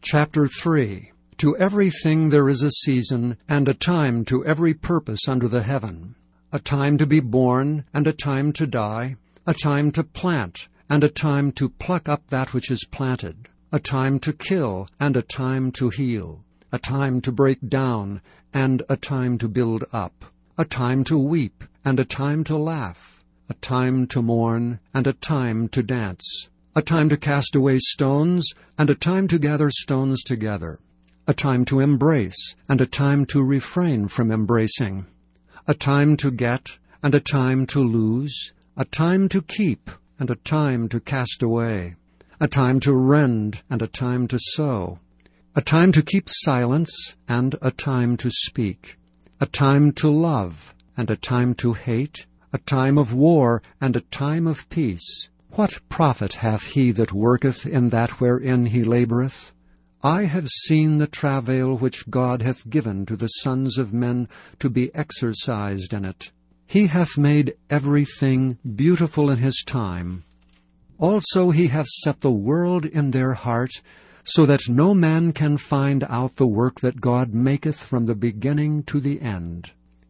Chapter 3. To everything there is a season, and a time to every purpose under the heaven. A time to be born, and a time to die. A time to plant, and a time to pluck up that which is planted. A time to kill, and a time to heal. A time to break down, and a time to build up. A time to weep, and a time to laugh. A time to mourn, and a time to dance. A time to cast away stones, and a time to gather stones together. A time to embrace, and a time to refrain from embracing. A time to get, and a time to lose. A time to keep, and a time to cast away. A time to rend, and a time to sow. A time to keep silence, and a time to speak. A time to love, and a time to hate. A time of war, and a time of peace. What profit hath he that worketh in that wherein he laboureth? I have seen the travail which God hath given to the sons of men to be exercised in it. He hath made everything beautiful in his time. Also he hath set the world in their heart, so that no man can find out the work that God maketh from the beginning to the end.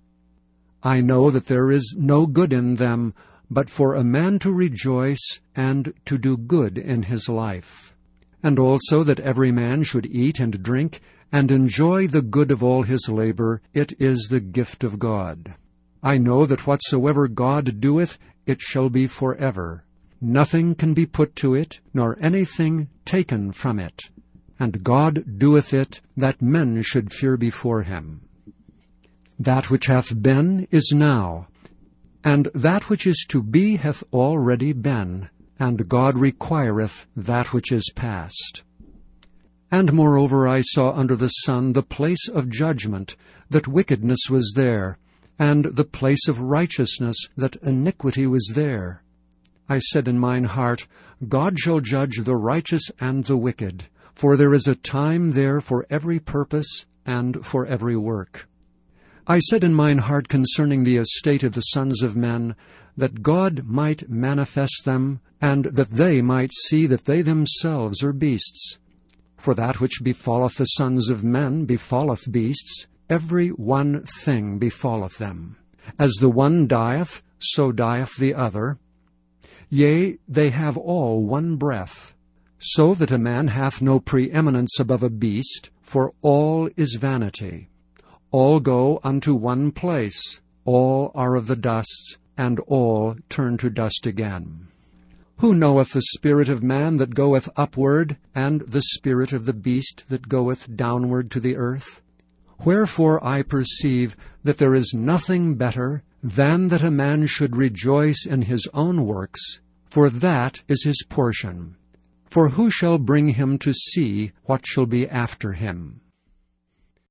I know that there is no good in them, but for a man to rejoice and to do good in his life. And also that every man should eat and drink, and enjoy the good of all his labor. It is the gift of God. I know that whatsoever God doeth, it shall be forever. Nothing can be put to it, nor anything taken from it. And God doeth it, that men should fear before him. That which hath been is now, and that which is to be hath already been, and God requireth that which is past. And moreover I saw under the sun the place of judgment, that wickedness was there, and the place of righteousness, that iniquity was there. I said in mine heart, God shall judge the righteous and the wicked, for there is a time there for every purpose and for every work. I said in mine heart concerning the estate of the sons of men, that God might manifest them, and that they might see that they themselves are beasts. For that which befalleth the sons of men befalleth beasts, every one thing befalleth them. As the one dieth, so dieth the other. Yea, they have all one breath. So that a man hath no preeminence above a beast, for all is vanity. All go unto one place, all are of the dust, and all turn to dust again. Who knoweth the spirit of man that goeth upward, and the spirit of the beast that goeth downward to the earth? Wherefore I perceive that there is nothing better than that a man should rejoice in his own works, for that is his portion. For who shall bring him to see what shall be after him?